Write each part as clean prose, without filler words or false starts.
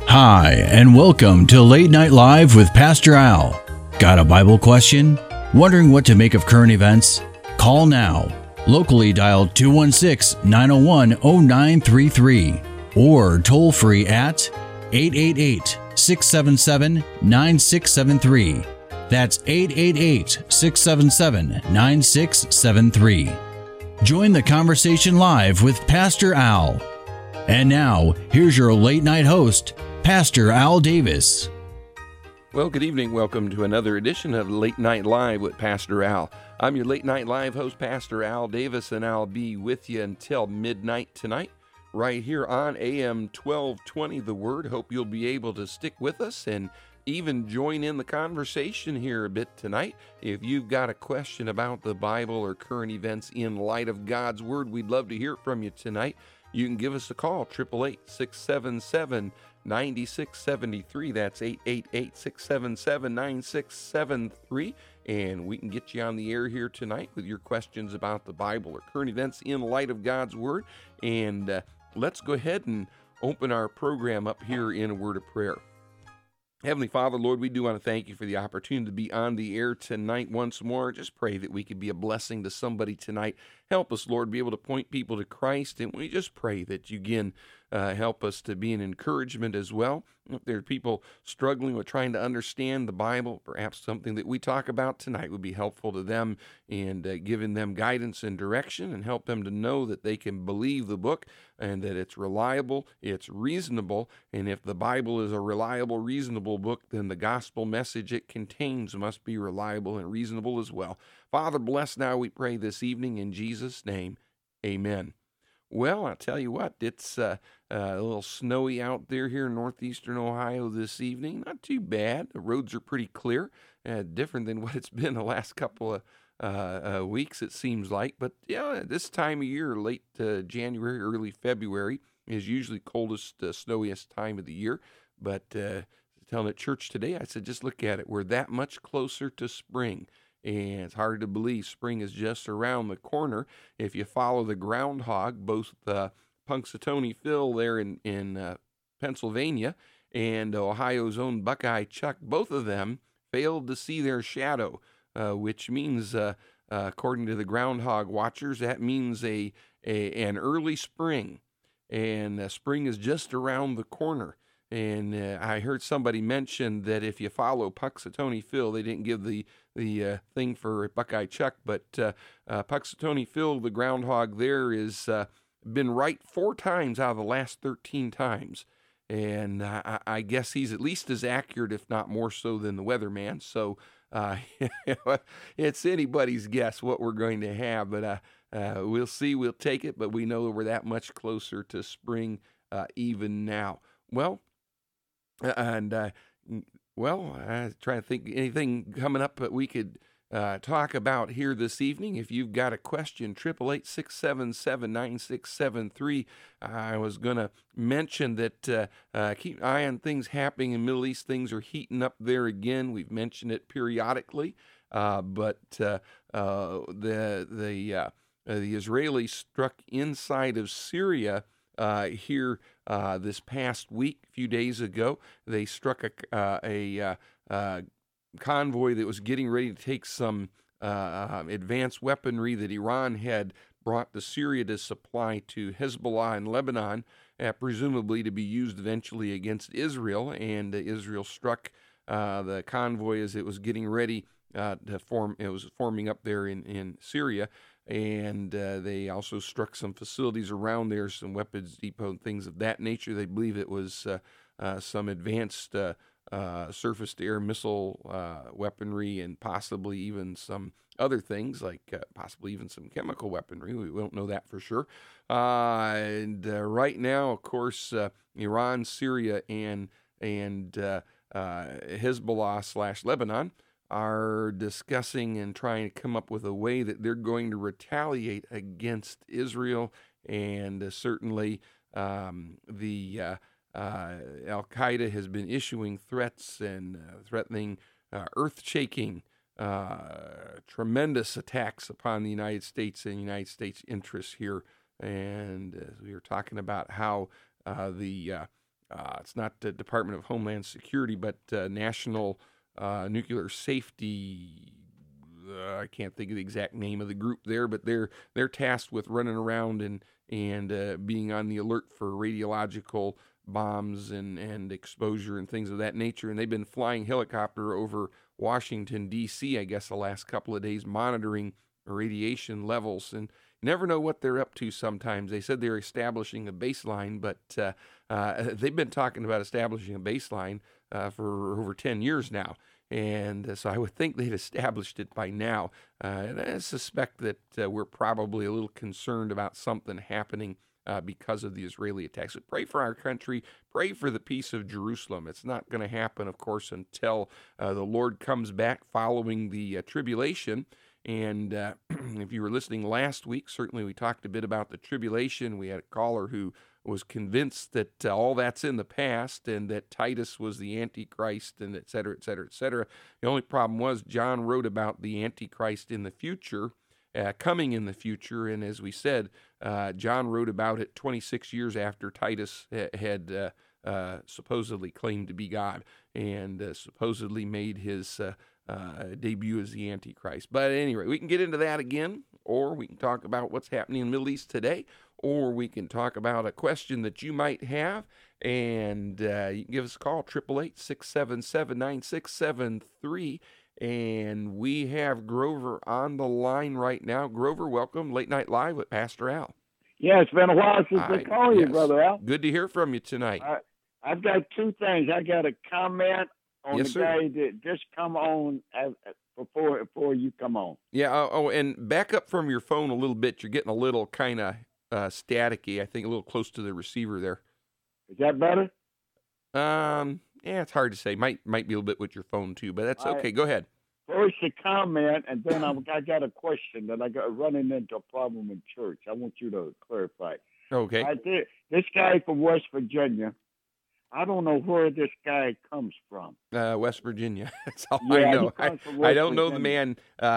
Hi, and welcome to Late Night Live with Pastor Al. Got a Bible question? Wondering what to make of current events? Call now. Locally dial 216-901-0933 or toll free at 888-677-9673. That's 888-677-9673. Join the conversation live with Pastor Al. And now, here's your late night host, Pastor Al Davis. Well, good evening. Welcome to another edition of Late Night Live with Pastor Al. I'm your Late Night Live host, Pastor Al Davis, and I'll be with you until midnight tonight, right here on AM 1220 The Word. Hope you'll be able to stick with us and even join in the conversation here a bit tonight. If you've got a question about the Bible or current events in light of God's Word, we'd love to hear from you tonight. You can give us a call, 888-677-9673. That's 888-677-9673. And we can get you on the air here tonight with your questions about the Bible or current events in light of God's Word. And let's go ahead and open our program up here in a word of prayer. Heavenly Father, Lord, we do want to thank you for the opportunity to be on the air tonight once more. Just pray that we could be a blessing to somebody tonight. Help us, Lord, be able to point people to Christ. And we just pray that you again help us to be an encouragement as well. If there are people struggling with trying to understand the Bible, perhaps something that we talk about tonight would be helpful to them and giving them guidance and direction and help them to know that they can believe the book and that it's reliable, it's reasonable, and if the Bible is a reliable, reasonable book, then the gospel message it contains must be reliable and reasonable as well. Father, bless now, we pray this evening in Jesus' name. Amen. Well, I'll tell you what, it's a little snowy out there here in northeastern Ohio this evening. Not too bad. The roads are pretty clear, different than what it's been the last couple of weeks, it seems like. But yeah, this time of year, late January, early February, is usually coldest, snowiest time of the year. But telling at church today, I said, just look at it. We're that much closer to spring. And it's hard to believe spring is just around the corner. If you follow the groundhog, both Punxsutawney Phil there in Pennsylvania and Ohio's own Buckeye Chuck, both of them failed to see their shadow, which means, according to the groundhog watchers, that means an early spring. And spring is just around the corner. And I heard somebody mention that if you follow Punxsutawney Phil, they didn't give the thing for Buckeye Chuck, but Punxsutawney Phil, the groundhog there, is been right 4 times out of the last 13 times. And I guess he's at least as accurate, if not more so, than the weatherman. So it's anybody's guess what we're going to have, but we'll see. We'll take it, but we know that we're that much closer to spring even now. Well, and I was trying to think anything coming up that we could talk about here this evening. If you've got a question, 888-677-9673. I was going to mention that keep an eye on things happening in the Middle East. Things are heating up there again. We've mentioned it periodically, but the Israelis struck inside of Syria here this past week, a few days ago. They struck a convoy that was getting ready to take some advanced weaponry that Iran had brought to Syria to supply to Hezbollah in Lebanon, presumably to be used eventually against Israel. And Israel struck the convoy as it was getting ready to form. It was forming up there in Syria. And they also struck some facilities around there, some weapons depot and things of that nature. They believe it was some advanced surface-to-air missile weaponry and possibly even some other things, like possibly even some chemical weaponry. We won't know that for sure. And right now, of course, Iran, Syria, and Hezbollah/Lebanon are discussing and trying to come up with a way that they're going to retaliate against Israel. And certainly the Al-Qaeda has been issuing threats and threatening earth-shaking, tremendous attacks upon the United States and United States interests here. And we were talking about how the it's not the Department of Homeland Security, but National Nuclear Safety. I can't think of the exact name of the group there, but they're tasked with running around and being on the alert for radiological bombs and exposure and things of that nature. And they've been flying helicopter over Washington, D.C., I guess, the last couple of days, monitoring radiation levels. And you never know what they're up to sometimes. They said they're establishing a baseline, but they've been talking about establishing a baseline for over 10 years now. And so I would think they'd established it by now. And I suspect that we're probably a little concerned about something happening because of the Israeli attacks. So pray for our country. Pray for the peace of Jerusalem. It's not going to happen, of course, until the Lord comes back following the tribulation. And if you were listening last week, certainly we talked a bit about the tribulation. We had a caller who was convinced that all that's in the past and that Titus was the Antichrist and et cetera, et cetera, et cetera. The only problem was John wrote about the Antichrist in the future, coming in the future. And as we said, John wrote about it 26 years after Titus had supposedly claimed to be God and supposedly made his debut as the Antichrist. But anyway, we can get into that again, or we can talk about what's happening in the Middle East today, or we can talk about a question that you might have, and you can give us a call, 888-677-9673, and we have Grover on the line right now. Grover, welcome. Late Night Live with Pastor Al. Yeah, it's been a while since I called you, Brother Al. Good to hear from you tonight. I've got two things. I got a comment on the guy that just come on before you come on. Yeah, and back up from your phone a little bit. You're getting a little kind of staticky, I think, a little close to the receiver there. Is that better? Yeah, it's hard to say. Might be a little bit with your phone too, but that's okay. Go ahead. First a comment, and then I got a question that I got running into a problem in church. I want you to clarify. Okay. This guy from West Virginia, I don't know where this guy comes from. West Virginia. That's all I know. I don't know the man.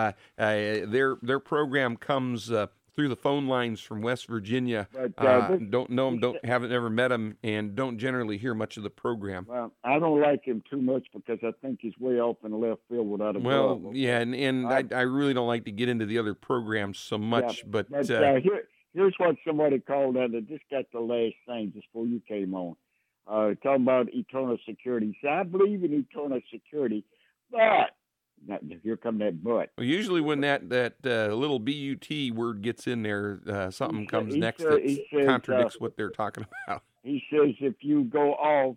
Their program comes through the phone lines from West Virginia. But, don't know him, haven't ever met him, and don't generally hear much of the program. Well, I don't like him too much because I think he's way off in the left field without a glove. Yeah, and I really don't like to get into the other programs so much. But here's what somebody called out. I just got the last thing just before you came on. Talking about eternal security. So I believe in eternal security, but here come that but. Well, usually when that little BUT word gets in there, something comes next that contradicts what they're talking about. He says if you go off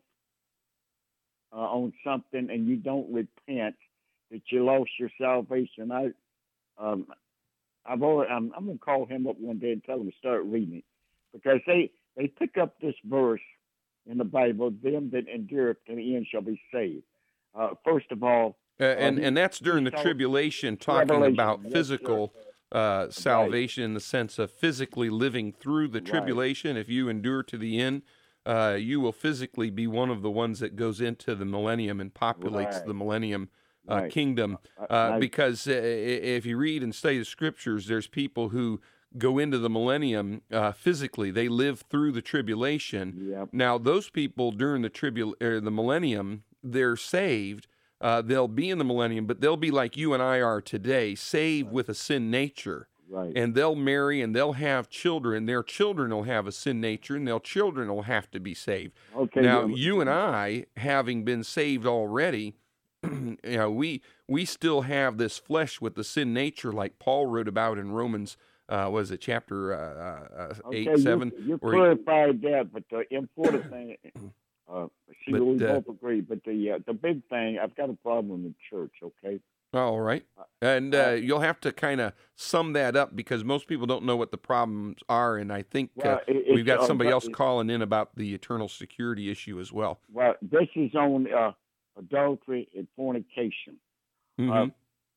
on something and you don't repent, that you lost your salvation. I'm going to call him up one day and tell him to start reading it, because they pick up this verse in the Bible, them that endure to the end shall be saved. First of all, and that's during the tribulation, talking about physical salvation in the sense of physically living through the tribulation. If you endure to the end, you will physically be one of the ones that goes into the millennium and populates the millennium kingdom. Because if you read and study the scriptures, there's people who go into the millennium physically. They live through the tribulation. Yep. Now, those people during the millennium, they're saved. They'll be in the millennium, but they'll be like you and I are today, saved with a sin nature. Right. And they'll marry and they'll have children. Their children will have a sin nature, and their children will have to be saved. Okay. Now, you and I, having been saved already, we still have this flesh with the sin nature, like Paul wrote about in Romans. Was it chapter 8, 7? You clarified that, but the important thing, we both agree. But the big thing, I've got a problem in church. Okay. All right, and you'll have to kind of sum that up because most people don't know what the problems are, and I think we've got somebody else calling in about the eternal security issue as well. Well, this is on adultery and fornication. Mm-hmm.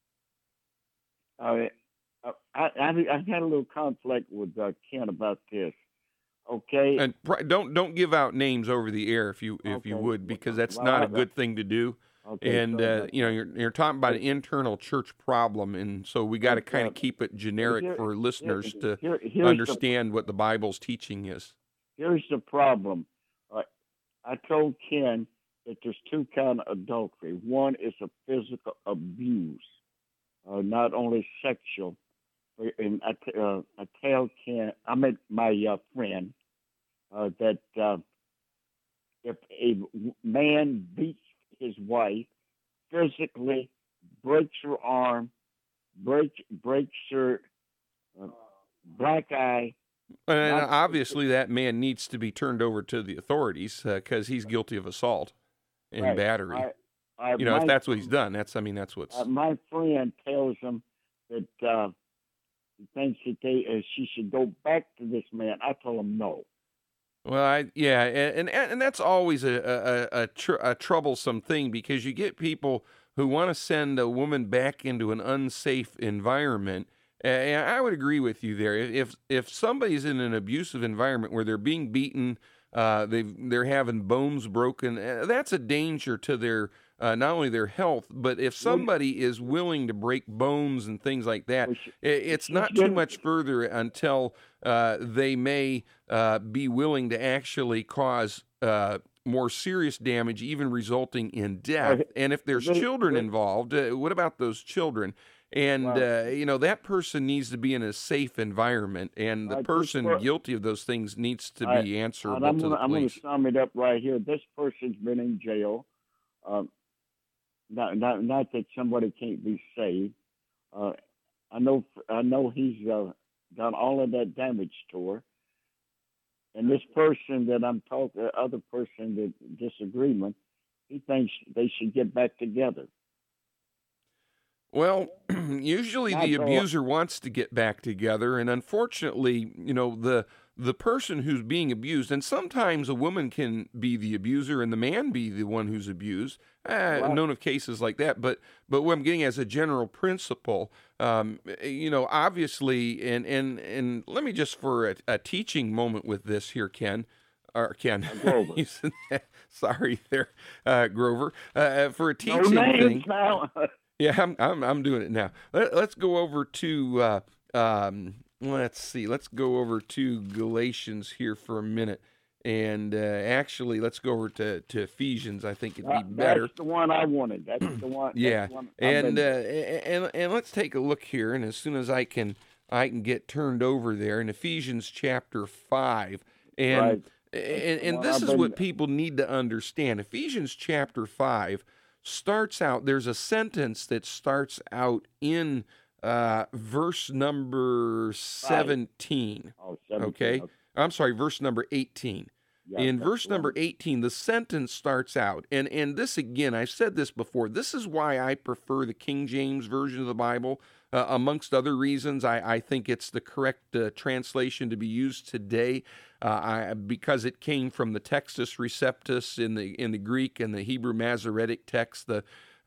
I had a little conflict with Ken about this. Okay, and don't give out names over the air if you would, because that's not a good thing to do. Okay, and you're talking about an internal church problem, and so we got to kind of keep it generic for listeners to understand what the Bible's teaching is. Here's the problem: I told Ken that there's two kind of adultery. One is a physical abuse, not only sexual. And I tell Ken, I met my friend, that if a man beats his wife physically, breaks her arm, breaks her black eye. And obviously, that man needs to be turned over to the authorities because he's guilty of assault and Right. battery. If My that's what he's done, that's what's. my friend tells him that he thinks that she should go back to this man. I told him no. Well, and that's always a troublesome thing because you get people who want to send a woman back into an unsafe environment. And I would agree with you there. If somebody's in an abusive environment where they're being beaten, they're having bones broken, that's a danger to their not only their health, but if somebody is willing to break bones and things like that, it's not too much further until they may be willing to actually cause more serious damage, even resulting in death. And if there's children involved, what about those children? And, that person needs to be in a safe environment, and the person guilty of those things needs to be answerable to the police. I'm going to sum it up right here. This person's been in jail. Not that somebody can't be saved. I know he's done all of that damage to her. And this person that I'm talking, the other person that disagreement, he thinks they should get back together. Well, usually the abuser wants to get back together, and unfortunately, the person who's being abused, and sometimes a woman can be the abuser and the man be the one who's abused. I've known of cases like that, but what I'm getting as a general principle, obviously, and let me just for a teaching moment with this here, Ken. Grover. Sorry there, Grover, for a teaching no names thing. Now. Yeah, I'm doing it now. Let's go over to let's see. Let's go over to Galatians here for a minute, and actually, let's go over to Ephesians. I think it'd be better. That's the one I wanted. That's the one. Yeah, that's the one and let's take a look here, and as soon as I can get turned over there in Ephesians chapter 5, and Right. and this is what people need to understand. Ephesians chapter 5 starts out, there's a sentence that starts out in verse number 17. Oh, 17. Okay? I'm sorry, verse number 18. Yeah, In that's verse the number one. 18, the sentence starts out, and this again, I've said this before, this is why I prefer the King James Version of the Bible. Amongst other reasons, I think it's the correct translation to be used today because it came from the Textus Receptus in the Greek and the Hebrew Masoretic text, the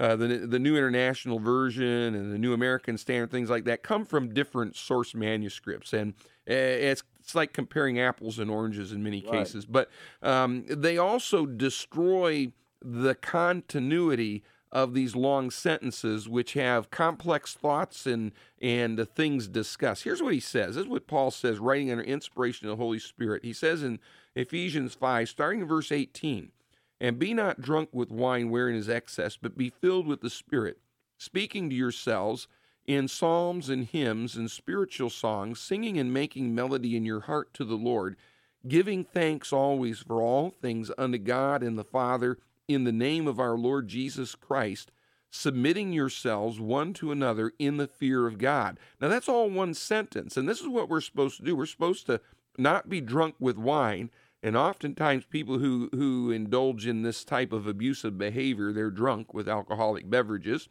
New International Version and the New American Standard, things like that, come from different source manuscripts, and it's like comparing apples and oranges in many cases. But they also destroy the continuity of these long sentences, which have complex thoughts and things discussed. Here's what he says. This is what Paul says, writing under inspiration of the Holy Spirit. He says in Ephesians 5, starting in verse 18, "And be not drunk with wine wherein is excess, but be filled with the Spirit, speaking to yourselves in psalms and hymns and spiritual songs, singing and making melody in your heart to the Lord, giving thanks always for all things unto God and the Father, in the name of our Lord Jesus Christ, submitting yourselves one to another in the fear of God." Now that's all one sentence, and this is what we're supposed to do. We're supposed to not be drunk with wine, and oftentimes people who indulge in this type of abusive behavior, they're drunk with alcoholic beverages,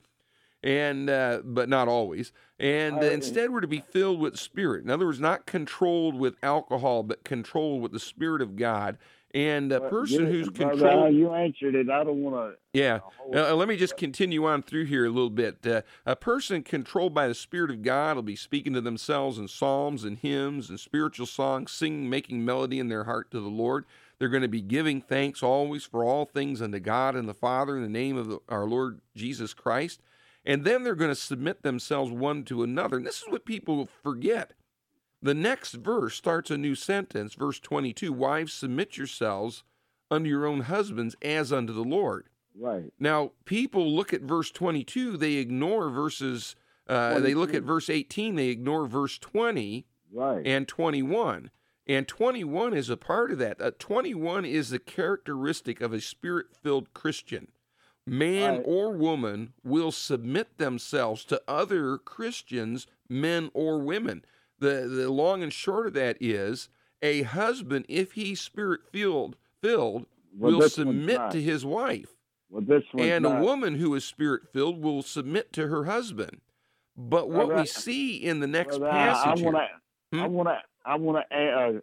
and but not always. And instead we're to be filled with Spirit. In other words, not controlled with alcohol, but controlled with the Spirit of God. And a person who's controlled... You answered it. I don't want to... Yeah. Let me just continue on through here a little bit. A person controlled by the Spirit of God will be speaking to themselves in psalms and hymns and spiritual songs, singing, making melody in their heart to the Lord. They're going to be giving thanks always for all things unto God and the Father in the name of our Lord Jesus Christ. And then they're going to submit themselves one to another. And this is what people forget. The next verse starts a new sentence, verse 22, "Wives, submit yourselves unto your own husbands as unto the Lord. Right. Now, people look at verse 22, they ignore verses, they look at verse 18, they ignore verse 20 Right. and 21. And 21 is a part of that. 21 is the characteristic of a spirit-filled Christian. Man Right. or woman will submit themselves to other Christians, men or women. The long and short of that is a husband, if he's spirit-filled, will this one's submit not. to his wife. Well, this one's And a not. woman who is spirit-filled will submit to her husband. But what Brother, we see in the next Brother, passage here, I want to add.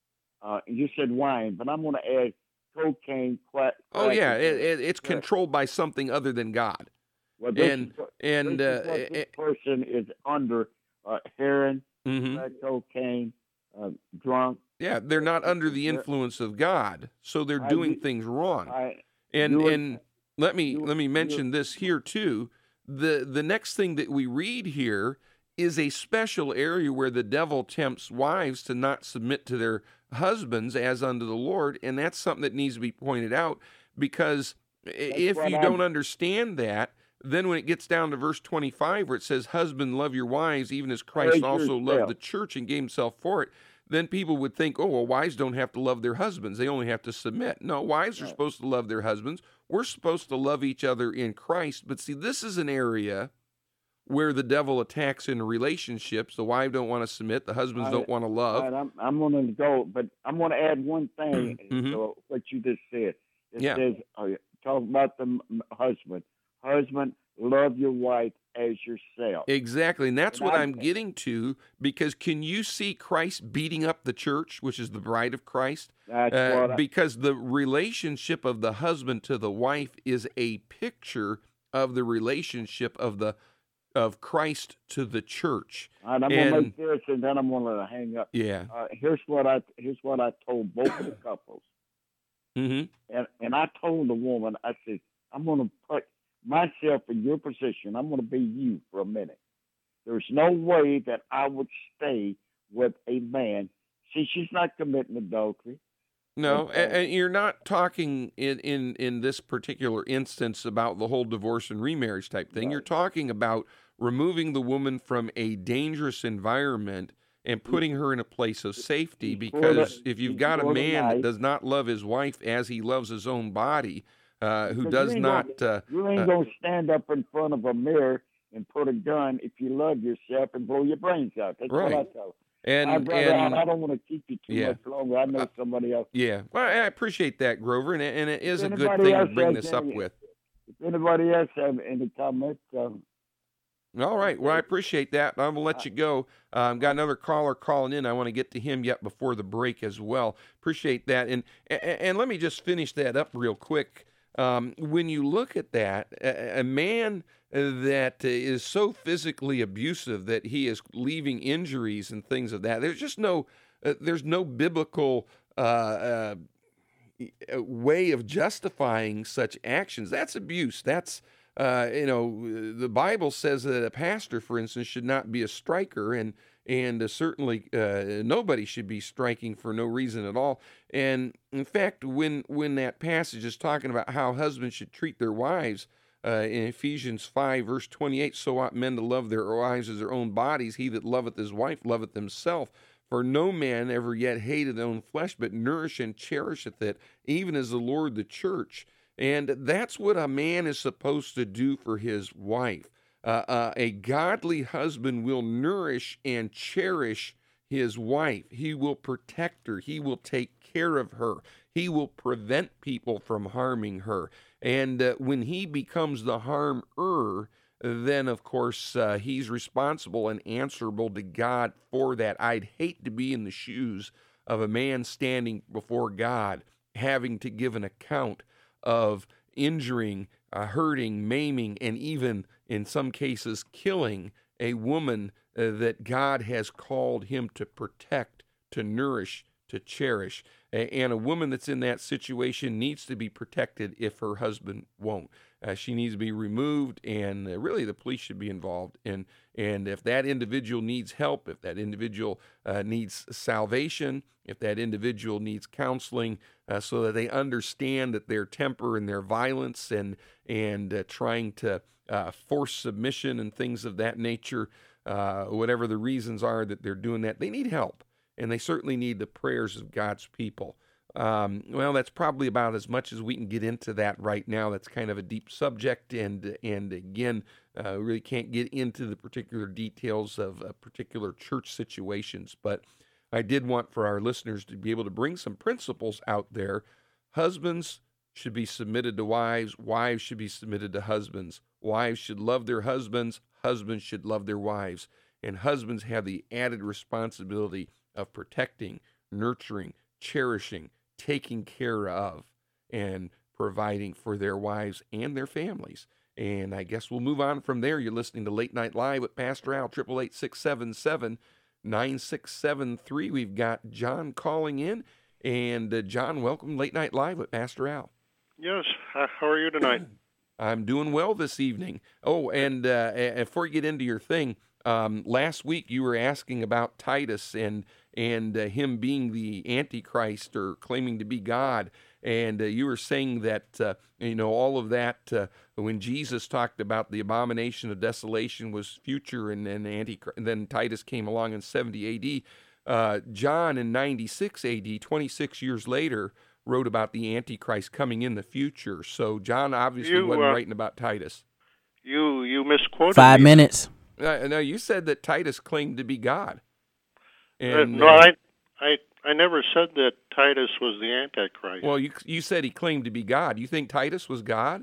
You said wine, but I'm going to add cocaine. oh yeah, crack, it's controlled by something other than God. Well, this And is what uh, this person is under: heroin, mhm. crack cocaine, drunk. Yeah, they're not under the influence of God, so they're I- doing things wrong. I, And you- and let me you- let me you- mention this here too. The next thing that we read here is a special area where the devil tempts wives to not submit to their husbands as unto the Lord, and that's something that needs to be pointed out, because if what you I'm- don't understand that, then when it gets down to verse 25 where it says, "Husband, love your wives, even as Christ As also loved yourself. the church and gave himself for it," then people would think, oh, well, wives don't have to love their husbands. They only have to submit. No, wives are Right. supposed to love their husbands. We're supposed to love each other in Christ. But see, this is an area where the devil attacks in relationships. The wife don't want to submit. The husbands don't want to love. All right, I'm going to go, but I'm going to add one thing Mhm. to what you just said. It Yeah. says, talk about the husband. Husband, love your wife as yourself. Exactly. And that's And what I- I'm getting to, because can you see Christ beating up the church, which is the bride of Christ? That's what Because the relationship of the husband to the wife is a picture of the relationship of Christ to the church. I'm going to and- make this, and then I'm going to hang up. Yeah. Here's what I told both of the couples, hmm and I told the woman, I said, I'm going to put myself in your position. I'm going to be you for a minute. There's no way that I would stay with a man. See, she's not committing adultery. No, Okay. and you're not talking in this particular instance about the whole divorce and remarriage type thing. Right. You're talking about removing the woman from a dangerous environment and putting her in a place of safety, Before because the- if you've got a before the man that night- does not love his wife as he loves his own body, who Because does you ain't not... You ain't going to stand up in front of a mirror and put a gun if you love yourself and blow your brains out. That's what I Right. tell. and I don't want to keep you too Yeah. much longer. I know somebody else. yeah, well, I appreciate that, Grover, and it is a good Anybody thing to else bring has this up any- with. If anybody else have any comments, All right. Well, I appreciate that. I'm going to let you go. Got another caller calling in. I want to get to him yet before the break as well. Appreciate that. And let me just finish that up real quick. When you look at that, a man that is so physically abusive that he is leaving injuries and things of that, there's no biblical way of justifying such actions. That's abuse. That's the Bible says that a pastor, for instance, should not be a striker, and certainly nobody should be striking for no reason at all. And in fact, when that passage is talking about how husbands should treat their wives, in Ephesians 5 verse 28, so ought men to love their wives as their own bodies. He that loveth his wife loveth himself. For no man ever yet hated his own flesh, but nourisheth and cherisheth it, even as the Lord the church. And that's what a man is supposed to do for his wife. A godly husband will nourish and cherish his wife. He will protect her. He will take care of her. He will prevent people from harming her. And when he becomes the harmer, then, of course, he's responsible and answerable to God for that. I'd hate to be in the shoes of a man standing before God, having to give an account of injuring, hurting, maiming, and even, in some cases, killing a woman that God has called him to protect, to nourish, to cherish. And a woman that's in that situation needs to be protected if her husband won't. She needs to be removed, and really the police should be involved. And if that individual needs help, if that individual needs salvation, if that individual needs counseling, so that they understand that their temper and their violence and trying to force submission and things of that nature, whatever the reasons are that they're doing that, they need help. And they certainly need the prayers of God's people. Well, that's probably about as much as we can get into that right now. That's kind of a deep subject, and again, we really can't get into the particular details of particular church situations. But I did want for our listeners to be able to bring some principles out there. Husbands should be submitted to wives. Wives should be submitted to husbands. Wives should love their husbands. Husbands should love their wives. And husbands have the added responsibility of protecting, nurturing, cherishing, taking care of, and providing for their wives and their families. And I guess we'll move on from there. You're listening to Late Night Live with Pastor Al, 888-677-9673. We've got John calling in. And John, welcome, Late Night Live with Pastor Al. Yes, how are you tonight? I'm doing well this evening. Oh, and before you get into your thing, last week you were asking about Titus and him being the Antichrist or claiming to be God, and you were saying that all of that when Jesus talked about the abomination of desolation was future, and then Titus came along in 70 A.D. John in 96 A.D., 26 years later, wrote about the Antichrist coming in the future. So John obviously wasn't writing about Titus. You misquoted 5 minutes. No, you said that Titus claimed to be God. And, I never said that Titus was the Antichrist. Well, you said he claimed to be God. You think Titus was God?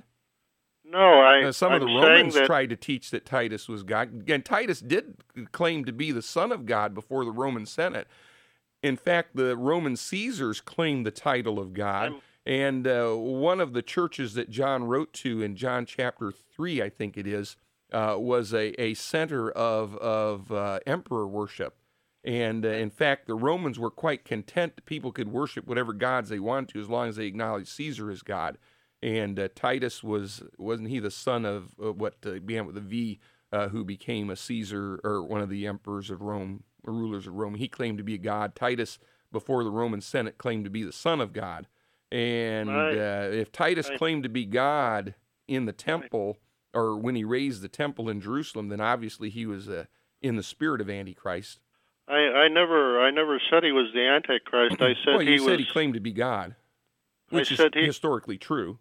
No, some of the Romans tried to teach that Titus was God. Again, Titus did claim to be the Son of God before the Roman Senate. In fact, the Roman Caesars claimed the title of God. And one of the churches that John wrote to in John chapter 3, I think it is, was a center of emperor worship. And in fact, the Romans were quite content that people could worship whatever gods they wanted to as long as they acknowledged Caesar as God. And Titus wasn't he the son of what began with a V, who became a Caesar or one of the emperors of Rome, or rulers of Rome? He claimed to be a god. Titus, before the Roman Senate, claimed to be the son of God. And if Titus claimed to be God in the temple, or when he raised the temple in Jerusalem, then obviously he was in the spirit of Antichrist. I never said he was the Antichrist. I said you said he claimed to be God, which is historically true.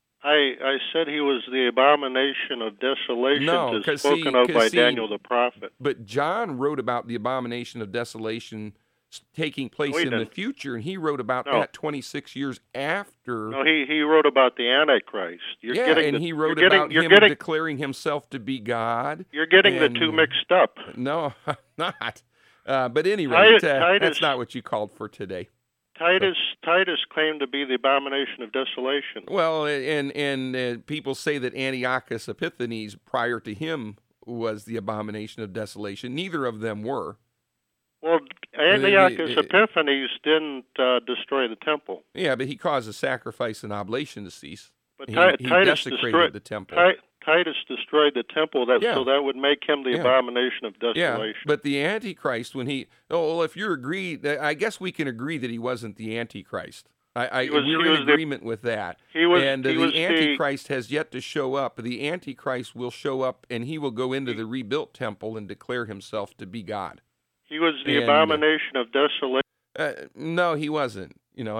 I said he was the abomination of desolation spoken of by Daniel the prophet. But John wrote about the abomination of desolation taking place in the future, and he wrote about that 26 years after. No, he wrote about the Antichrist. He wrote about him declaring himself to be God. You're getting the two mixed up. No, I'm not. But at any rate, that's not what you called for today. Titus claimed to be the abomination of desolation. Well, and people say that Antiochus Epiphanes, prior to him, was the abomination of desolation. Neither of them were. Well, Antiochus Epiphanes didn't destroy the temple. Yeah, but he caused the sacrifice and oblation to cease. But he Titus desecrated the temple. Titus destroyed the temple, so that would make him the abomination of desolation. Yeah, but the Antichrist, when if you're agreed, I guess we can agree that he wasn't the Antichrist. We're in agreement with that. The Antichrist has yet to show up. The Antichrist will show up, and he will go into the rebuilt temple and declare himself to be God. He was the abomination of desolation. No, he wasn't.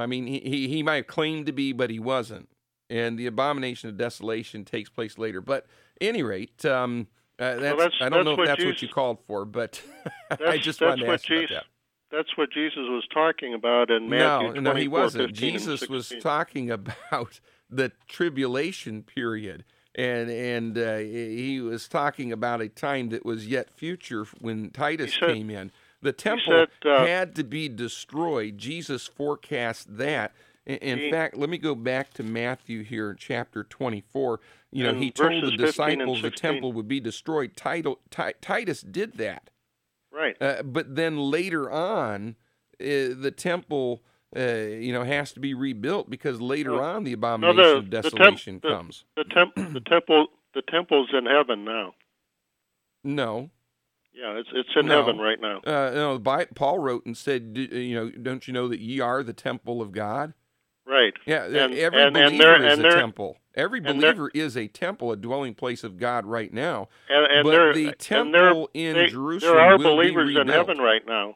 He might have claimed to be, but he wasn't. And the abomination of desolation takes place later. But at any rate, I don't know if that's what you called for, but I just wanted to ask about that. That's what Jesus was talking about in Matthew 24, No, he wasn't. 15, Jesus was talking about the tribulation period. And he was talking about a time that was yet future when Titus came in. The temple had to be destroyed. Jesus forecast that. In fact, let me go back to Matthew here in chapter 24. He told the disciples the temple would be destroyed. Titus did that. Right. But then later on, the temple has to be rebuilt because later on the abomination of desolation comes. The temple's in heaven now. No. Yeah, it's in heaven right now. Paul wrote and said, don't you know that ye are the temple of God? Right. Yeah, every believer is a temple. Every believer is a temple, a dwelling place of God right now. But the temple in Jerusalem there are will believers be rebuilt. in heaven right now.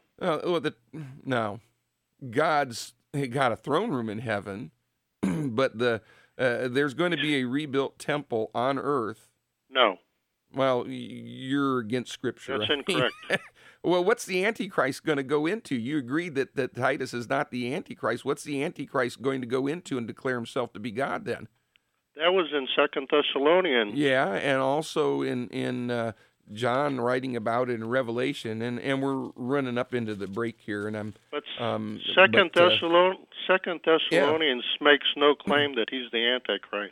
No, God's got a throne room in heaven, but there's going to be a rebuilt temple on earth. No. Well, you're against Scripture. That's incorrect. Well, what's the Antichrist going to go into? You agreed that Titus is not the Antichrist. What's the Antichrist going to go into and declare himself to be God then? That was in 2 Thessalonians. Yeah, and also in John writing about it in Revelation, and we're running up into the break here, and Second Thessalonians makes no claim that he's the Antichrist.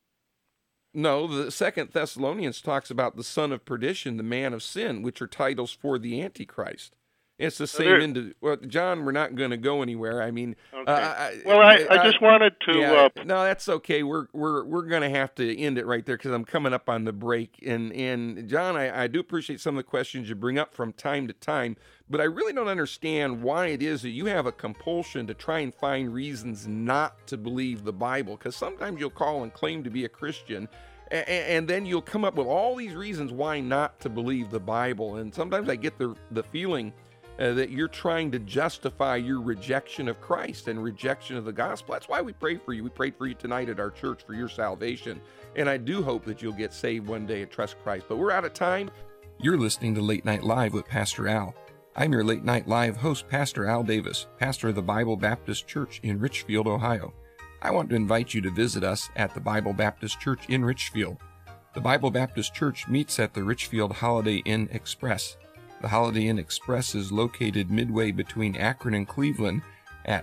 No, the 2 Thessalonians talks about the son of perdition, the man of sin, which are titles for the Antichrist. It's the same. John, we're not going to go anywhere. I mean, okay. I just wanted to. Yeah, no, that's okay. We're going to have to end it right there because I'm coming up on the break. And John, I do appreciate some of the questions you bring up from time to time, but I really don't understand why it is that you have a compulsion to try and find reasons not to believe the Bible. Because sometimes you'll call and claim to be a Christian, and then you'll come up with all these reasons why not to believe the Bible. And sometimes I get the feeling that you're trying to justify your rejection of Christ and rejection of the gospel. That's why we pray for you. We prayed for you tonight at our church for your salvation. And I do hope that you'll get saved one day and trust Christ. But we're out of time. You're listening to Late Night Live with Pastor Al. I'm your Late Night Live host, Pastor Al Davis, pastor of the Bible Baptist Church in Richfield, Ohio. I want to invite you to visit us at the Bible Baptist Church in Richfield. The Bible Baptist Church meets at the Richfield Holiday Inn Express. The Holiday Inn Express is located midway between Akron and Cleveland at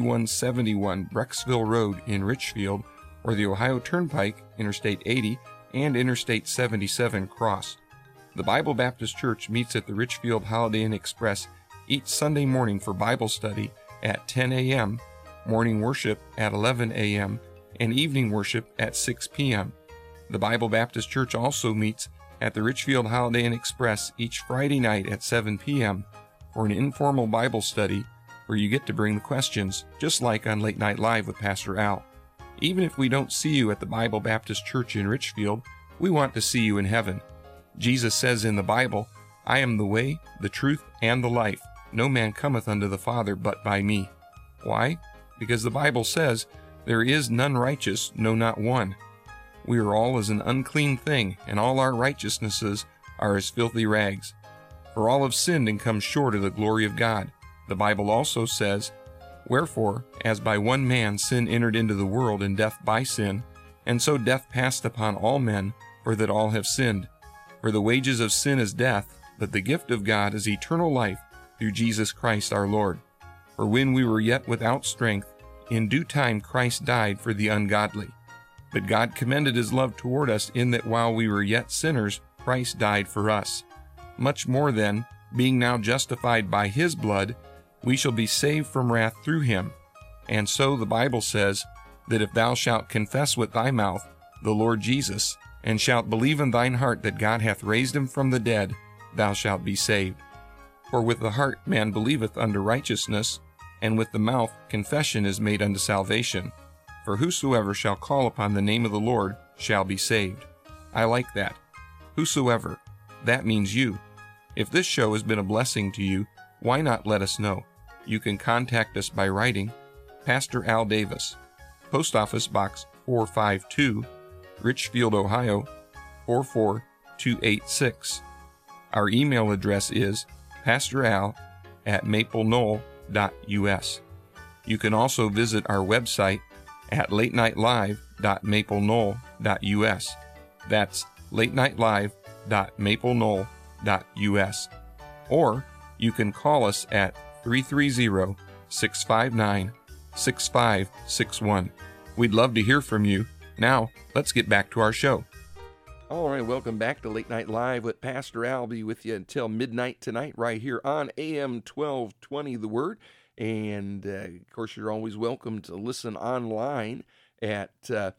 5171 Brecksville Road in Richfield, or the Ohio Turnpike, Interstate 80, and Interstate 77 cross. The Bible Baptist Church meets at the Richfield Holiday Inn Express each Sunday morning for Bible study at 10 a.m., morning worship at 11 a.m., and evening worship at 6 p.m. The Bible Baptist Church also meets at the Richfield Holiday Inn Express each Friday night at 7 p.m. for an informal Bible study where you get to bring the questions, just like on Late Night Live with Pastor Al. Even if we don't see you at the Bible Baptist Church in Richfield, we want to see you in heaven. Jesus says in the Bible, "I am the way, the truth, and the life. No man cometh unto the Father but by me." Why? Because the Bible says, "There is none righteous, no, not one." We are all as an unclean thing, and all our righteousnesses are as filthy rags. For all have sinned and come short of the glory of God. The Bible also says, "Wherefore, as by one man sin entered into the world, and death by sin, and so death passed upon all men, for that all have sinned. For the wages of sin is death, but the gift of God is eternal life through Jesus Christ our Lord. For when we were yet without strength, in due time Christ died for the ungodly. But God commended his love toward us in that while we were yet sinners, Christ died for us. Much more then, being now justified by his blood, we shall be saved from wrath through him. And so the Bible says that if thou shalt confess with thy mouth the Lord Jesus, and shalt believe in thine heart that God hath raised him from the dead, thou shalt be saved. For with the heart man believeth unto righteousness, and with the mouth confession is made unto salvation. For whosoever shall call upon the name of the Lord shall be saved." I like that. Whosoever. That means you. If this show has been a blessing to you, why not let us know? You can contact us by writing Pastor Al Davis, Post Office Box 452, Richfield, Ohio 44286. Our email address is pastoral@maplenoknoll.us. You can also visit our website at latenightlive.maplenoknoll.us. That's latenightlive.maplenoknoll.us. Or you can call us at 330-659-6561. We'd love to hear from you. Now, let's get back to our show. All right, welcome back to Late Night Live with Pastor Al. Be with you until midnight tonight right here on AM 1220 The Word. And, of course, you're always welcome to listen online at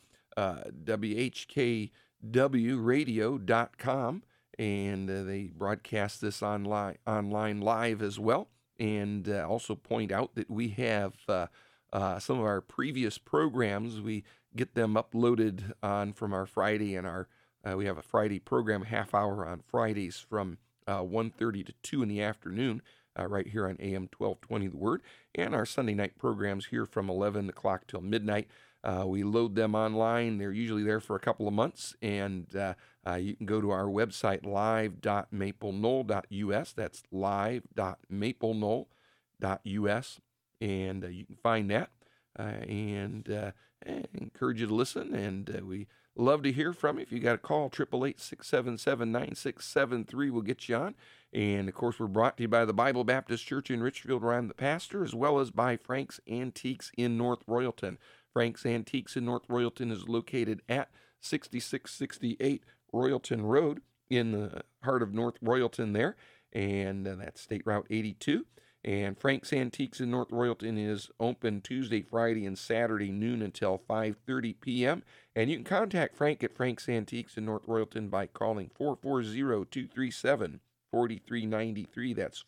WHKWradio.com. And they broadcast this online live as well. And also point out that we have some of our previous programs. We get them uploaded on from our Friday, and we have a Friday program, half hour on Fridays from 1:30 to 2 in the afternoon, right here on AM 1220 The Word, and our Sunday night programs here from 11 o'clock till midnight. We load them online. They're usually there for a couple of months, and you can go to our website, live.mapleknoll.us. That's live.mapleknoll.us, and you can find that. And I encourage you to listen, and we love to hear from you. If you got a call, 888-677-9673 will get you on. And, of course, we're brought to you by the Bible Baptist Church in Richfield, where I'm the pastor, as well as by Frank's Antiques in North Royalton. Frank's Antiques in North Royalton is located at 6668 Royalton Road in the heart of North Royalton there, and that's State Route 82. And Frank's Antiques in North Royalton is open Tuesday, Friday, and Saturday noon until 5:30 p.m. And you can contact Frank at Frank's Antiques in North Royalton by calling 440-237-4393. That's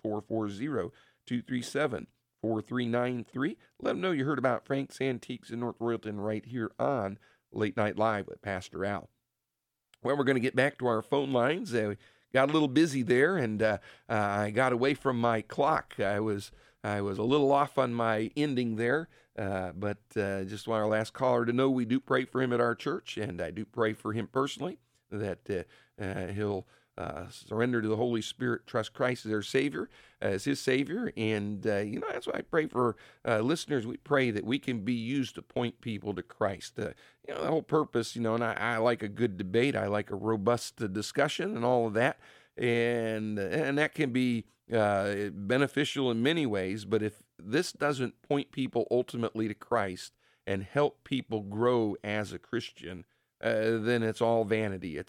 440-237-4393. Let them know you heard about Frank's Antiques in North Royalton right here on Late Night Live with Pastor Al. Well, we're going to get back to our phone lines. We got a little busy there, and I got away from my clock. I was a little off on my ending there, but just want our last caller to know we do pray for him at our church, and I do pray for him personally that he'll surrender to the Holy Spirit, trust Christ as his Savior. And, that's why I pray for listeners. We pray that we can be used to point people to Christ. The whole purpose, and I like a good debate. I like a robust discussion and all of that. And that can be beneficial in many ways. But if this doesn't point people ultimately to Christ and help people grow as a Christian, then it's all vanity.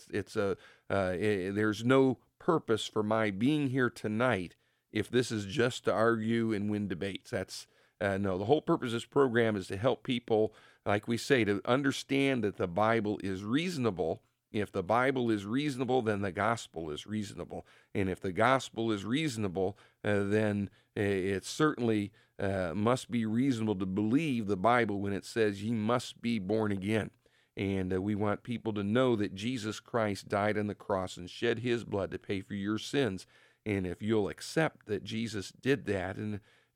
There's no purpose for my being here tonight if this is just to argue and win debates. That's no. The whole purpose of this program is to help people, like we say, to understand that the Bible is reasonable. If the Bible is reasonable, then the gospel is reasonable. And if the gospel is reasonable, then it certainly must be reasonable to believe the Bible when it says ye must be born again. And we want people to know that Jesus Christ died on the cross and shed his blood to pay for your sins. And if you'll accept that Jesus did that, and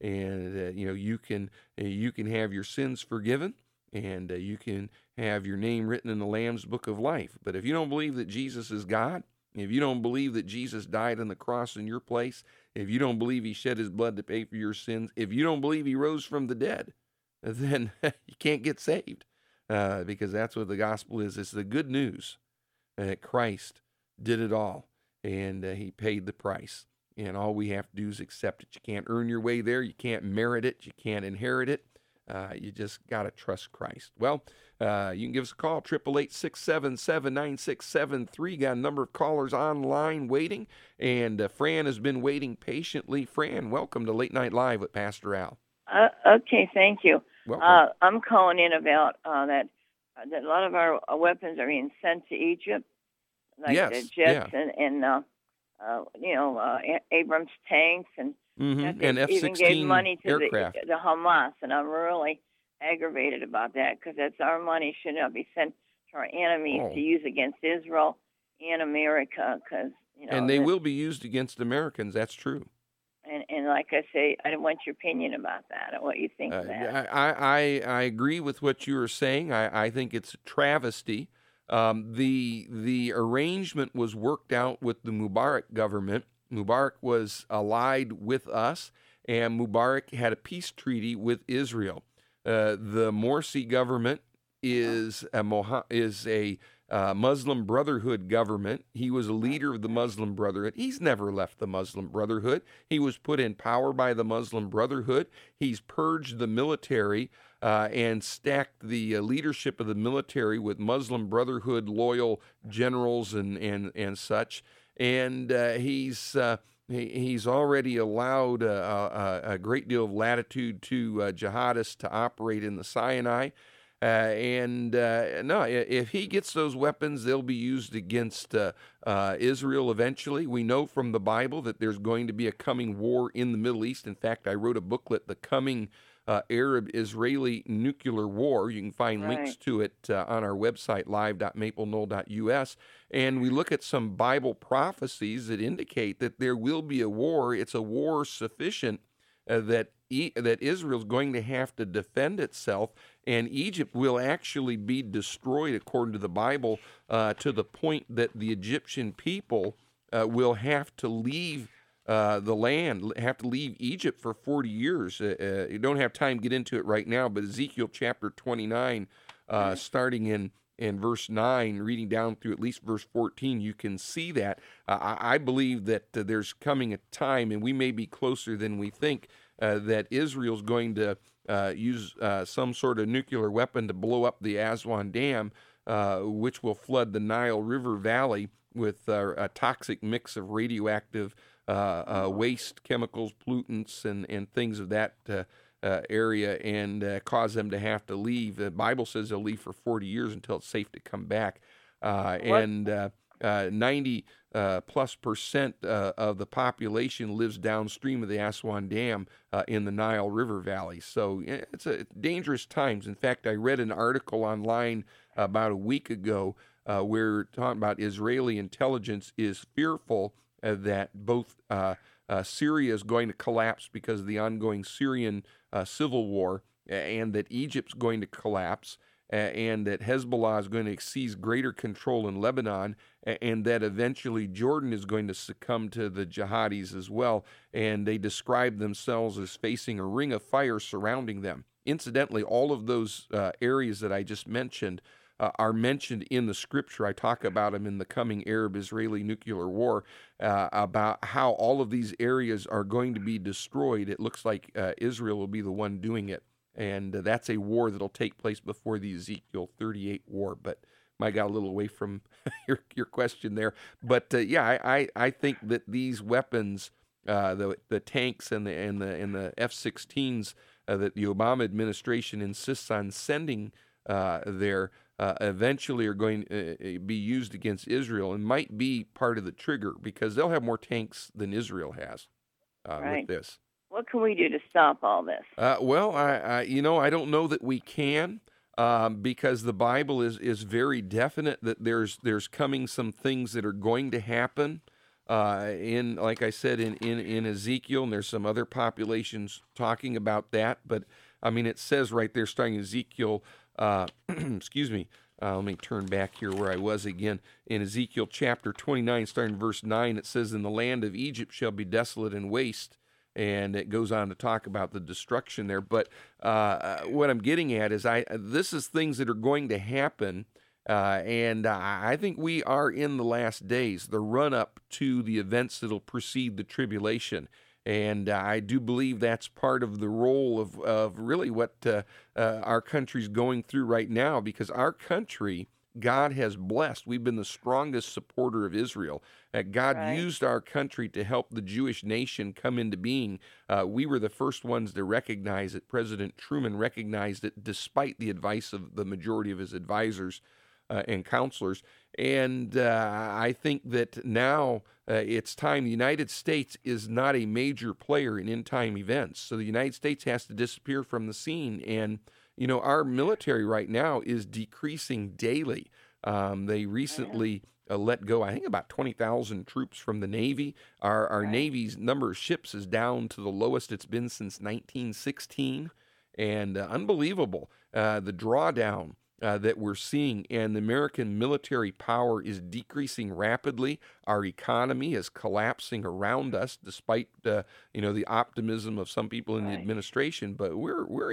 you can have your sins forgiven, and you can have your name written in the Lamb's Book of Life. But if you don't believe that Jesus is God, if you don't believe that Jesus died on the cross in your place, if you don't believe he shed his blood to pay for your sins, if you don't believe he rose from the dead, then you can't get saved. Because that's what the gospel is. It's the good news that Christ did it all, and he paid the price. And all we have to do is accept it. You can't earn your way there. You can't merit it. You can't inherit it. You just got to trust Christ. Well, you can give us a call, 888-677-9673. Got a number of callers online waiting, and Fran has been waiting patiently. Fran, welcome to Late Night Live with Pastor Al. Okay, thank you. I'm calling in about that a lot of our weapons are being sent to Egypt, like the jets and Abrams tanks, and and F-16 even gave money to aircraft. the Hamas, and I'm really aggravated about that because that's our money should not be sent to our enemies to use against Israel and America. And they will be used against Americans. That's true. And like I say, I want your opinion about that and what you think of that. I agree with what you were saying. I think it's a travesty. The arrangement was worked out with the Mubarak government. Mubarak was allied with us, and Mubarak had a peace treaty with Israel. The Morsi government is a Muslim Brotherhood government. He was a leader of the Muslim Brotherhood. He's never left the Muslim Brotherhood. He was put in power by the Muslim Brotherhood. He's purged the military and stacked the leadership of the military with Muslim Brotherhood loyal generals and such. And he's He's already allowed a great deal of latitude to jihadists to operate in the Sinai. No, if he gets those weapons, they'll be used against Israel eventually. We know from the Bible that there's going to be a coming war in the Middle East. In fact, I wrote a booklet, The Coming Arab-Israeli Nuclear War. You can find links to it on our website, live.mapleknoll.us. And we look at some Bible prophecies that indicate that there will be a war. It's a war sufficient that Israel's going to have to defend itself, and Egypt will actually be destroyed, according to the Bible, to the point that the Egyptian people will have to leave the land, have to leave Egypt for 40 years. You don't have time to get into it right now, but Ezekiel chapter 29, starting in verse 9, reading down through at least verse 14, you can see that. I believe that there's coming a time, and we may be closer than we think, that Israel's going to use some sort of nuclear weapon to blow up the Aswan Dam, which will flood the Nile River Valley with a toxic mix of radioactive waste, chemicals, pollutants, and things of that area, and cause them to have to leave. The Bible says they'll leave for 40 years until it's safe to come back. 90% of the population lives downstream of the Aswan Dam in the Nile River Valley. So it's dangerous times. In fact, I read an article online about a week ago where talking about Israeli intelligence is fearful that both Syria is going to collapse because of the ongoing Syrian civil war, and that Egypt's going to collapse, and that Hezbollah is going to seize greater control in Lebanon, and that eventually Jordan is going to succumb to the jihadis as well. And they describe themselves as facing a ring of fire surrounding them. Incidentally, all of those areas that I just mentioned are mentioned in the scripture. I talk about them in The Coming Arab-Israeli Nuclear War, about how all of these areas are going to be destroyed. It looks like Israel will be the one doing it. And that's a war that'll take place before the Ezekiel 38 war. But I got a little away from your question there. But I think that these weapons, the tanks and the F-16s that the Obama administration insists on sending there, eventually are going to be used against Israel, and might be part of the trigger, because they'll have more tanks than Israel has with this. What can we do to stop all this? Well, I don't know that we can, because the Bible is very definite that there's coming some things that are going to happen. Like I said, in Ezekiel, and there's some other populations talking about that. But I mean, it says right there, starting Ezekiel. Excuse me. Let me turn back here where I was again. In Ezekiel chapter 29, starting verse 9, it says, "And the land of Egypt shall be desolate and waste." And it goes on to talk about the destruction there. But what I'm getting at is this is things that are going to happen. And I think we are in the last days, the run-up to the events that'll precede the tribulation. And I do believe that's part of the role of really what our country's going through right now, because our country, God has blessed. We've been the strongest supporter of Israel. God used our country to help the Jewish nation come into being. We were the first ones to recognize it. President Truman recognized it despite the advice of the majority of his advisors and counselors. And I think that now it's time. The United States is not a major player in end-time events. So the United States has to disappear from the scene. And, our military right now is decreasing daily. They recently let go, I think, about 20,000 troops from the Navy. Our Navy's number of ships is down to the lowest it's been since 1916. And unbelievable, the drawdown that we're seeing, and the American military power is decreasing rapidly. Our economy is collapsing around us, despite the optimism of some people in the administration. But we're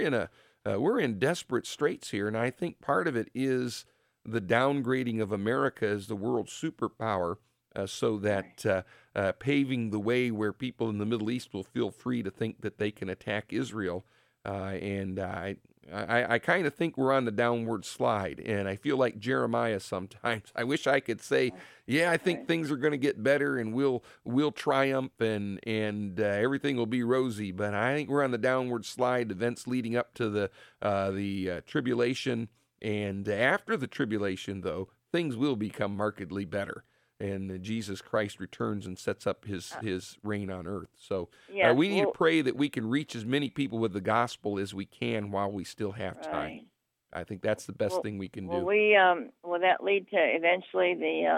in desperate straits here, and I think part of it is the downgrading of America as the world superpower, so that paving the way where people in the Middle East will feel free to think that they can attack Israel. And I kind of think we're on the downward slide, and I feel like Jeremiah sometimes. I wish I could say, yeah, I think things are going to get better, and we'll triumph, and everything will be rosy. But I think we're on the downward slide. Events leading up to the tribulation, and after the tribulation, though, things will become markedly better. And Jesus Christ returns and sets up his reign on earth. So we need to pray that we can reach as many people with the gospel as we can while we still have time. Right. I think that's the best thing we can do. Will that lead to eventually the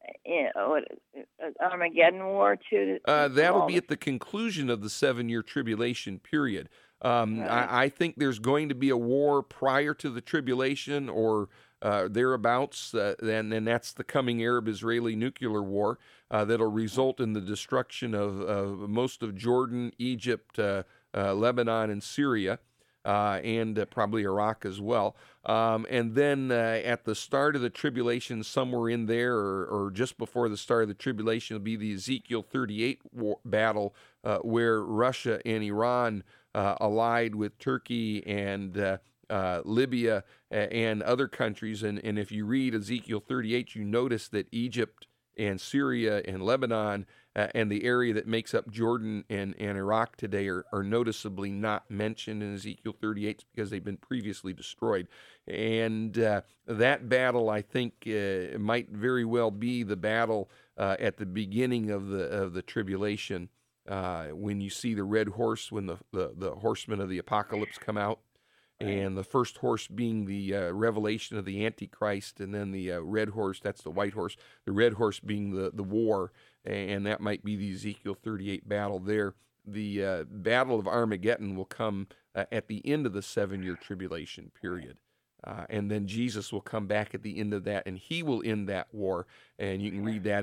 Armageddon War too? That'll be at the conclusion of the 7-year tribulation period. I think there's going to be a war prior to the tribulation or thereabouts, and that's the coming Arab-Israeli nuclear war that'll result in the destruction of most of Jordan, Egypt, Lebanon, and Syria, and probably Iraq as well. And then at the start of the tribulation, somewhere in there or just before the start of the tribulation, will be the Ezekiel 38 battle where Russia and Iran allied with Turkey and Libya and other countries. And if you read Ezekiel 38, you notice that Egypt and Syria and Lebanon and the area that makes up Jordan and Iraq today are noticeably not mentioned in Ezekiel 38 because they've been previously destroyed. And that battle, I think, might very well be the battle at the beginning of the tribulation when you see the red horse, when the horsemen of the apocalypse come out. And the first horse being the revelation of the Antichrist, and then the red horse, that's the white horse, the red horse being the war, and that might be the Ezekiel 38 battle there. The battle of Armageddon will come at the end of the 7-year tribulation period. And then Jesus will come back at the end of that, and he will end that war. And you can read that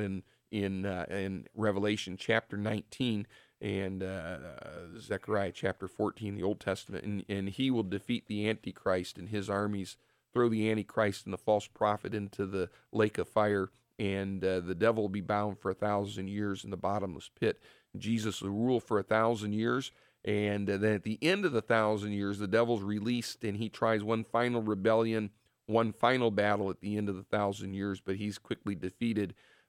in Revelation chapter 19. And Zechariah chapter 14, the Old Testament, and he will defeat the Antichrist and his armies, throw the Antichrist and the false prophet into the lake of fire, and the devil will be bound for 1,000 years in the bottomless pit. Jesus will rule for 1,000 years, and then at the end of the 1,000 years, the devil's released, and he tries one final rebellion, one final battle at the end of the 1,000 years, but he's quickly defeated.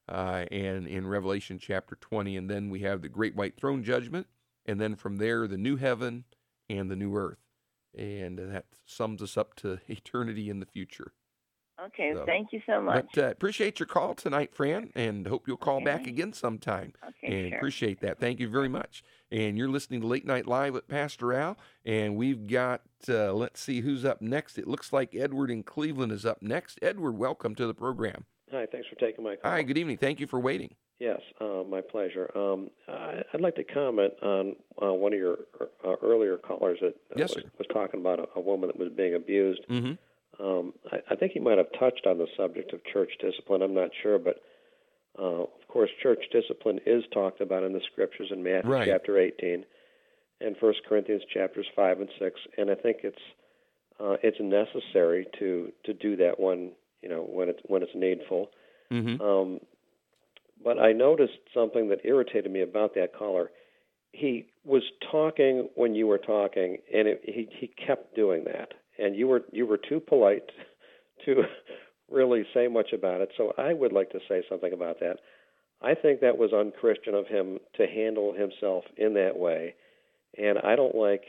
And in Revelation chapter 20, and then we have the great white throne judgment, and then from there the new heaven and the new earth, and that sums us up to eternity in the future. Okay, so, thank you so much. But appreciate your call tonight, Fran, and hope you'll call back again sometime. Okay, and appreciate that. Thank you very much. And you're listening to Late Night Live with Pastor Al, and we've got, let's see who's up next. It looks like Edward in Cleveland is up next. Edward, welcome to the program. Hi, thanks for taking my call. Hi, good evening. Thank you for waiting. Yes, my pleasure. I'd like to comment on one of your earlier callers that was talking about a woman that was being abused. Mm-hmm. I think he might have touched on the subject of church discipline. I'm not sure, but of course, church discipline is talked about in the Scriptures in Matthew chapter 18 and 1 Corinthians chapters 5 and 6, and I think it's necessary to do that when it's needful. Mm-hmm. But I noticed something that irritated me about that caller. He was talking when you were talking, and he kept doing that. And you were too polite to really say much about it. So I would like to say something about that. I think that was unchristian of him to handle himself in that way. And I don't like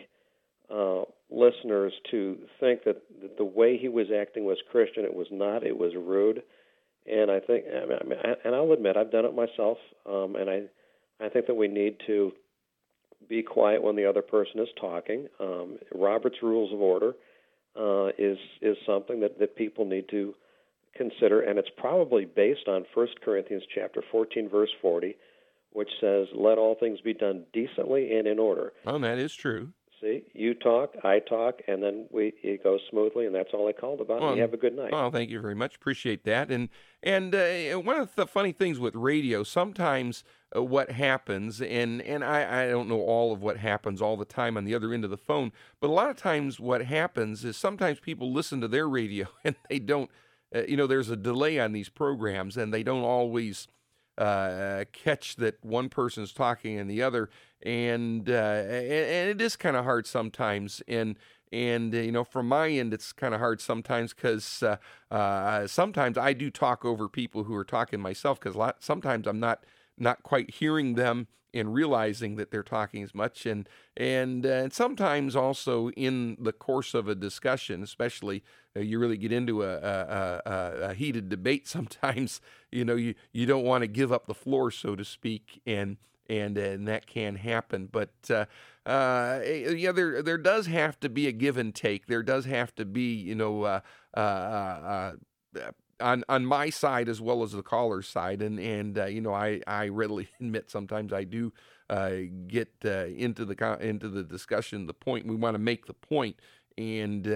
listeners to think that the way he was acting was Christian. It was not. It was rude. And I think, and I'll admit, I've done it myself. And I think that we need to be quiet when the other person is talking. Robert's Rules of Order is something that people need to consider, and it's probably based on 1 Corinthians chapter 14, verse 40, which says, "Let all things be done decently and in order." Oh, that is true. See, you talk, I talk, and then it goes smoothly, and that's all I called about. And you have a good night. Well, thank you very much. Appreciate that. And one of the funny things with radio, sometimes what happens, and I don't know all of what happens all the time on the other end of the phone, but a lot of times what happens is sometimes people listen to their radio and they don't, there's a delay on these programs, and they don't always catch that one person's talking and the other, and it is kind of hard sometimes. And from my end, it's kind of hard sometimes because sometimes I do talk over people who are talking myself, because sometimes I'm not quite hearing them and realizing that they're talking as much, and sometimes also in the course of a discussion, especially you really get into a heated debate. Sometimes you don't want to give up the floor, so to speak, and that can happen. But there does have to be a give and take. There does have to be on my side as well as the caller's side, and I readily admit sometimes I do get into the discussion, the point. We want to make the point, and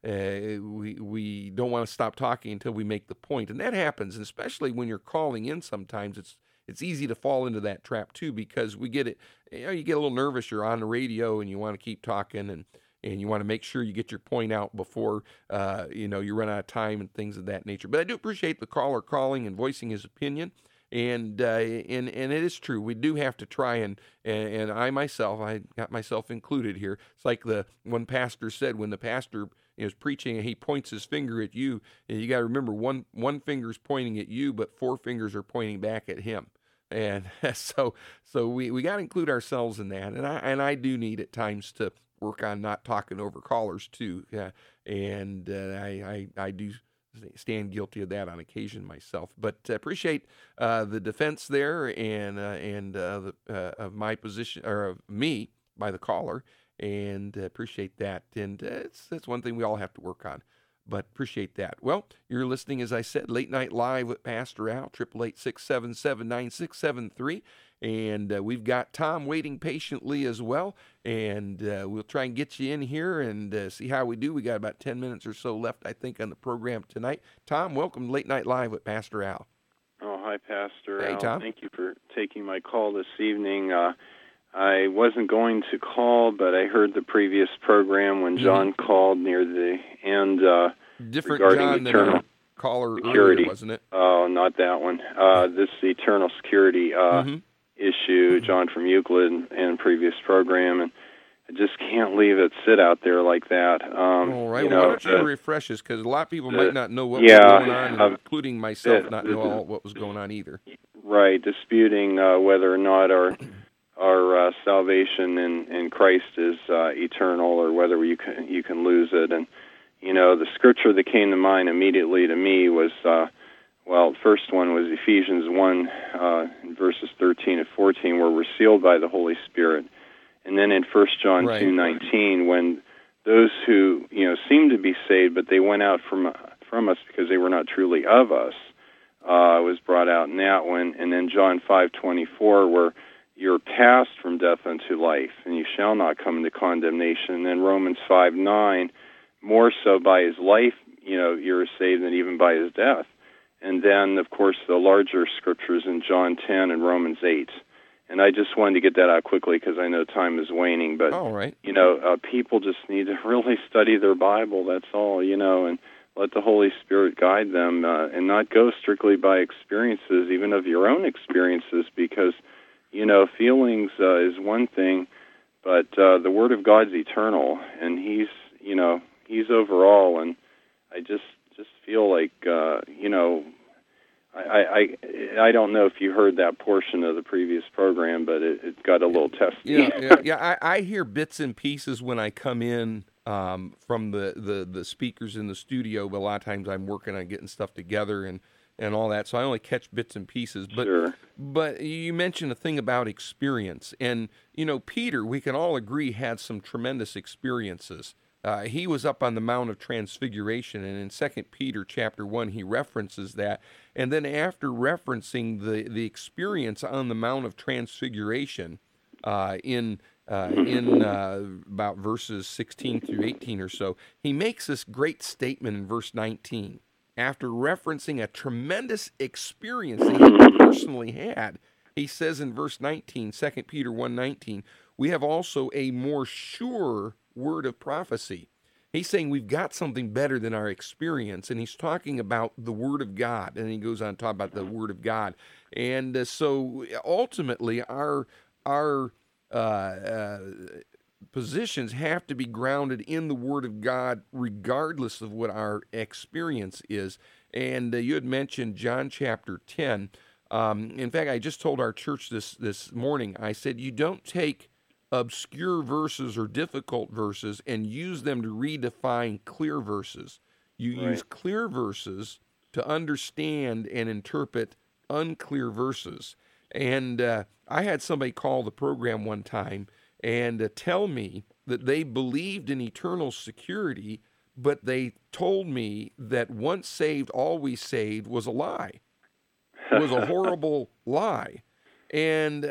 we don't want to stop talking until we make the point, and that happens. And especially when you're calling in, sometimes it's easy to fall into that trap too, because we get it. You get a little nervous. You're on the radio and you want to keep talking, and you want to make sure you get your point out before you run out of time and things of that nature. But I do appreciate the caller calling and voicing his opinion, and it is true. We do have to try, and I got myself included here. It's like the one pastor said, when the pastor is preaching and he points his finger at you, and you got to remember one finger's pointing at you, but 4 fingers are pointing back at him. And so we got to include ourselves in that, and I do need at times to work on not talking over callers too, and I do stand guilty of that on occasion myself. But appreciate the defense there, and of my position, or of me by the caller, and appreciate that. And that's one thing we all have to work on. But appreciate that. Well, you're listening, as I said, Late Night Live with Pastor Al, 888-677-9673. And we've got Tom waiting patiently as well. And we'll try and get you in here and see how we do. We got about 10 minutes or so left, I think, on the program tonight. Tom, welcome to Late Night Live with Pastor Al. Oh, hi, Pastor Al. Hey, Tom. Thank you for taking my call this evening. I wasn't going to call, but I heard the previous program when John called near the end Different regarding John eternal than caller security. Earlier, wasn't it? Oh, not that one. This eternal security issue, John from Euclid and previous program, and I just can't leave it sit out there like that. All right. Why don't you refresh us, because a lot of people might not know what was going on, including myself, not know all what was going on either. Right, disputing whether or not our salvation in Christ is eternal, or whether you can lose it. And the scripture that came to mind immediately to me was the first one was Ephesians 1 verses 13 and 14, where we're sealed by the Holy Spirit. And then in 1 John 2:19, when those who seemed to be saved, but they went out from us because they were not truly of us, was brought out in that one. And then John 5:24, where you're passed from death unto life, and you shall not come into condemnation. And then Romans 5:9, more so by his life, you're saved than even by his death. And then, of course, the larger scriptures in John 10 and Romans 8. And I just wanted to get that out quickly because I know time is waning. But, people just need to really study their Bible, that's all, and let the Holy Spirit guide them, and not go strictly by experiences, even of your own experiences, because feelings is one thing, but the Word of God's eternal, and He's over all. And I just feel like I don't know if you heard that portion of the previous program, but it got a little testy. I hear bits and pieces when I come in from the speakers in the studio, but a lot of times I'm working on getting stuff together and all that, so I only catch bits and pieces. But sure. But you mentioned a thing about experience, and Peter, we can all agree, had some tremendous experiences. He was up on the Mount of Transfiguration, and in 2 Peter chapter 1, he references that. And then after referencing the experience on the Mount of Transfiguration in about verses 16 through 18 or so, he makes this great statement in verse 19. After referencing a tremendous experience that he personally had, he says in verse 19, 2 Peter 1:19, we have also a more sure word of prophecy. He's saying we've got something better than our experience, and he's talking about the Word of God, and he goes on to talk about the Word of God. And so ultimately, our positions have to be grounded in the Word of God, regardless of what our experience is. And you had mentioned John chapter 10. In fact, I just told our church this morning, I said, you don't take obscure verses or difficult verses and use them to redefine clear verses. You use clear verses to understand and interpret unclear verses. And I had somebody call the program one time and tell me that they believed in eternal security, but they told me that once saved, always saved was a lie. It was a horrible lie. And,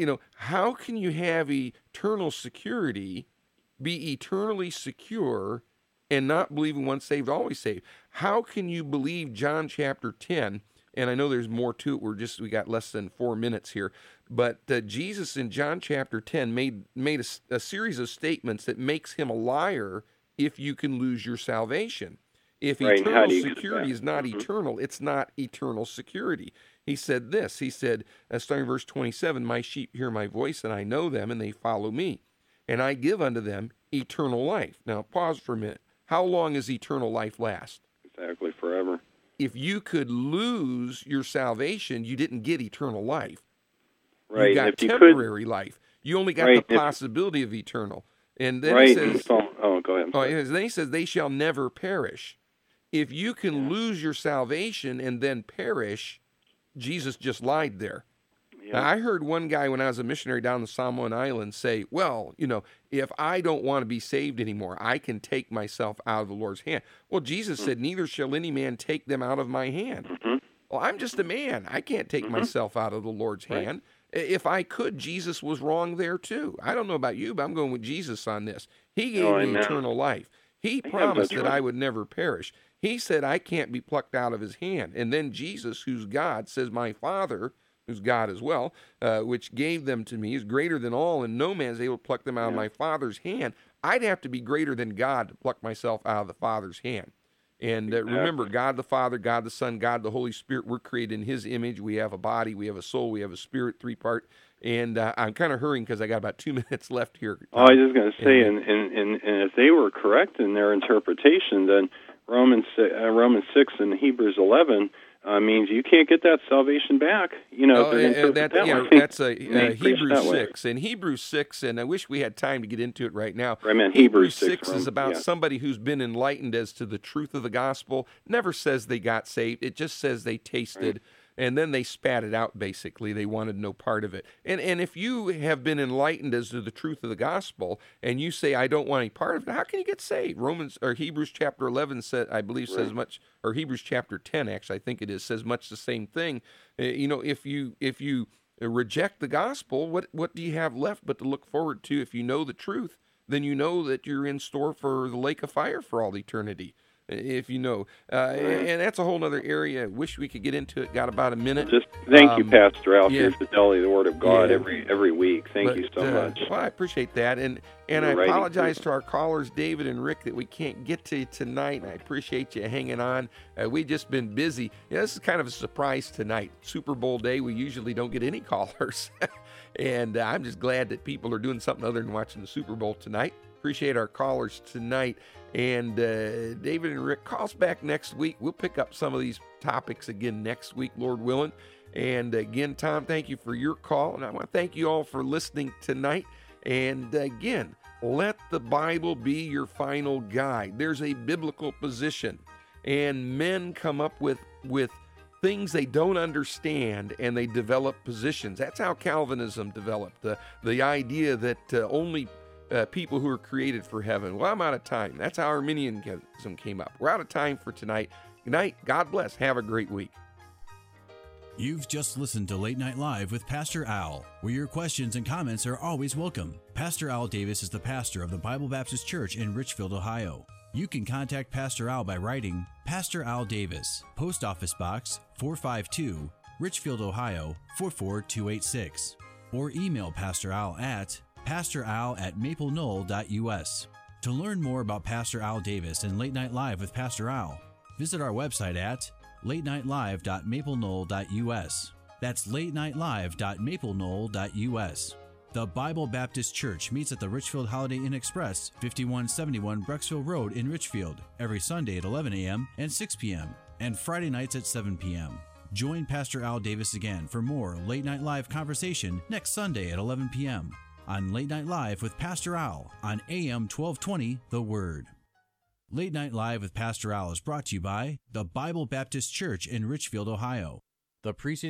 how can you have eternal security, be eternally secure, and not believe in once saved, always saved? How can you believe John chapter 10? And I know there's more to it. We got less than 4 minutes here. But Jesus in John chapter 10 made a series of statements that makes him a liar if you can lose your salvation. If eternal security is not eternal, it's not eternal security. He said this. He said, starting verse 27, my sheep hear my voice, and I know them, and they follow me. And I give unto them eternal life. Now, pause for a minute. How long does eternal life last? Exactly, forever. If you could lose your salvation, you didn't get eternal life. Right. You got temporary life. You only got the possibility of eternal. And then he says, go ahead. Then he says, they shall never perish. If you can lose your salvation and then perish, Jesus just lied there. Yeah. Now, I heard one guy when I was a missionary down the Samoan Islands say, well, if I don't want to be saved anymore, I can take myself out of the Lord's hand. Well, Jesus said, neither shall any man take them out of my hand. Mm-hmm. Well, I'm just a man. I can't take myself out of the Lord's hand. If I could, Jesus was wrong there too. I don't know about you, but I'm going with Jesus on this. He gave me eternal life. He promised that I would never perish. He said I can't be plucked out of his hand. And then Jesus, who's God, says, my Father, who's God as well, which gave them to me, is greater than all, and no man is able to pluck them out of my Father's hand. I'd have to be greater than God to pluck myself out of the Father's hand. And remember, God the Father, God the Son, God the Holy Spirit, we're created in his image. We have a body, we have a soul, we have a spirit, 3-part. And I'm kind of hurrying because I got about 2 minutes left here. I was just going to say, and if they were correct in their interpretation, then Romans 6 and Hebrews 11 means you can't get that salvation back. That's Hebrews 6. And Hebrews 6, and I wish we had time to get into it right now. I meant Hebrews 6 is about somebody who's been enlightened as to the truth of the gospel. Never says they got saved. It just says they tasted. And then they spat it out, basically. They wanted no part of it. And if you have been enlightened as to the truth of the gospel, and you say, I don't want any part of it, how can you get saved? Hebrews chapter 11, says much, or Hebrews chapter 10, actually, I think it is, says much the same thing. If you reject the gospel, what do you have left but to look forward to? If you know the truth, then you know that you're in store for the lake of fire for all eternity. If you know. And that's a whole other area. I wish we could get into it. Got about a minute. Just thank you, Pastor Al, for your fidelity of the Word of God every week. Thank you so much. Well, I appreciate that. And I apologize to our callers, David and Rick, that we can't get to you tonight. I appreciate you hanging on. We've just been busy. This is kind of a surprise tonight. Super Bowl day, we usually don't get any callers. And I'm just glad that people are doing something other than watching the Super Bowl tonight. Appreciate our callers tonight. And David and Rick, call us back next week. We'll pick up some of these topics again next week, Lord willing. And again, Tom, thank you for your call. And I want to thank you all for listening tonight. And again, let the Bible be your final guide. There's a biblical position. And men come up with things they don't understand, and they develop positions. That's how Calvinism developed. The idea that only people who are created for heaven. Well, I'm out of time. That's how Arminianism came up. We're out of time for tonight. Good night. God bless. Have a great week. You've just listened to Late Night Live with Pastor Al, where your questions and comments are always welcome. Pastor Al Davis is the pastor of the Bible Baptist Church in Richfield, Ohio. You can contact Pastor Al by writing Pastor Al Davis, Post Office Box 452, Richfield, Ohio 44286, or email Pastor Al at pastoral@mapleknoll.us. To learn more about Pastor Al Davis and Late Night Live with Pastor Al, visit our website at latenightlive.mapleknoll.us. That's latenightlive.mapleknoll.us. The Bible Baptist Church meets at the Richfield Holiday Inn Express, 5171 Brecksville Road in Richfield, every Sunday at 11 a.m. and 6 p.m., and Friday nights at 7 p.m. Join Pastor Al Davis again for more Late Night Live conversation next Sunday at 11 p.m. on Late Night Live with Pastor Al on AM 1220 The Word. Late Night Live with Pastor Al is brought to you by the Bible Baptist Church in Richfield, Ohio. The preceding